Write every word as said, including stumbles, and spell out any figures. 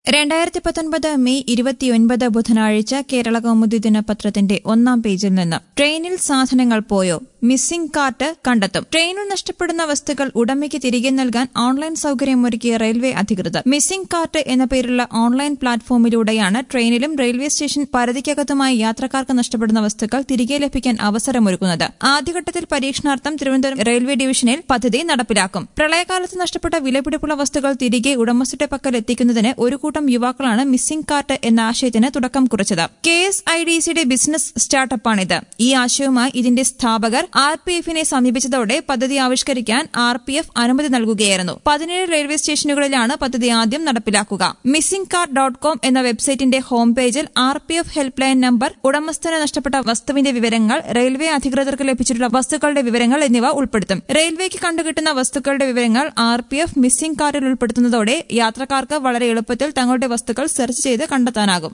രണ്ടായിരത്തി പത്തൊൻപത് മെയ് ഇരുപത്തിയൊൻപത് ബുധനാഴ്ച കേരള കൗമുദി ദിനപത്രത്തിന്റെ ഒന്നാം പേജിൽ നിന്ന് ട്രെയിനിൽ സാധനങ്ങൾ പോയോ, മിസ്സിംഗ് കാർട്ട് കണ്ടെത്തും. ട്രെയിനിൽ നഷ്ടപ്പെടുന്ന വസ്തുക്കൾ ഉടമയ്ക്ക് തിരികെ നൽകാൻ ഓൺലൈൻ സൌകര്യമൊരുക്കിയ റെയിൽവേ അധികൃതർ. മിസ്സിംഗ് കാർട്ട് എന്ന പേരുള്ള ഓൺലൈൻ പ്ലാറ്റ്ഫോമിലൂടെയാണ് ട്രെയിനിലും റെയിൽവേ സ്റ്റേഷൻ പരിധിക്കകത്തുമായി യാത്രക്കാർക്ക് നഷ്ടപ്പെടുന്ന വസ്തുക്കൾ തിരികെ ലഭിക്കാൻ അവസരമൊരുക്കുന്നത്. ആദ്യഘട്ടത്തിൽ പരീക്ഷണാർത്ഥം തിരുവനന്തപുരം റെയിൽവേ ഡിവിഷനിൽ പദ്ധതി നടപ്പിലാക്കും. പ്രളയകാലത്ത് നഷ്ടപ്പെട്ട വിലപിടിപ്പുള്ള വസ്തുക്കൾ തിരികെ ഉടമസ്ഥരുടെ പക്കൽ എത്തിക്കുന്നതിന് ഒരു കൂട്ടം യുവാക്കളാണ് മിസ്സിംഗ് കാർട്ട് എന്ന ആശയത്തിന് തുടക്കം കുറിച്ചത്. കെ എസ് ഐ ഡി സിയുടെ ബിസിനസ് സ്റ്റാർട്ടപ്പാണിത്. ഈ ആശയവുമായി ഇതിന്റെ സ്ഥാപകർ ആർ പി എഫിനെ സമീപിച്ചതോടെ പദ്ധതി ആവിഷ്കരിക്കാൻ ആർ പി എഫ് അനുമതി നൽകുകയായിരുന്നു. പതിനേഴ് റെയിൽവേ സ്റ്റേഷനുകളിലാണ് പദ്ധതി ആദ്യം നടപ്പിലാക്കുക. മിസ്സിംഗ് കാർട്ട് ഡോട്ട് കോം എന്ന വെബ്സൈറ്റിന്റെ ഹോം പേജിൽ R P F help line number, ഉടമസ്ഥന് നഷ്ടപ്പെട്ട വസ്തുവിന്റെ വിവരങ്ങൾ, റെയിൽവേ അധികൃതർക്ക് ലഭിച്ചിട്ടുള്ള വസ്തുക്കളുടെ വിവരങ്ങൾ എന്നിവ ഉൾപ്പെടുത്തും. റെയിൽവേക്ക് കണ്ടുകിട്ടുന്ന വസ്തുക്കളുടെ വിവരങ്ങൾ ആർ പി എഫ് മിസ്സിംഗ് കാർട്ടിൽ ഉൾപ്പെടുത്തുന്നതോടെ യാത്രക്കാർക്ക് വളരെ എളുപ്പത്തിൽ തങ്ങളുടെ വസ്തുക്കൾ സെർച്ച് ചെയ്ത് കണ്ടെത്താനാകും.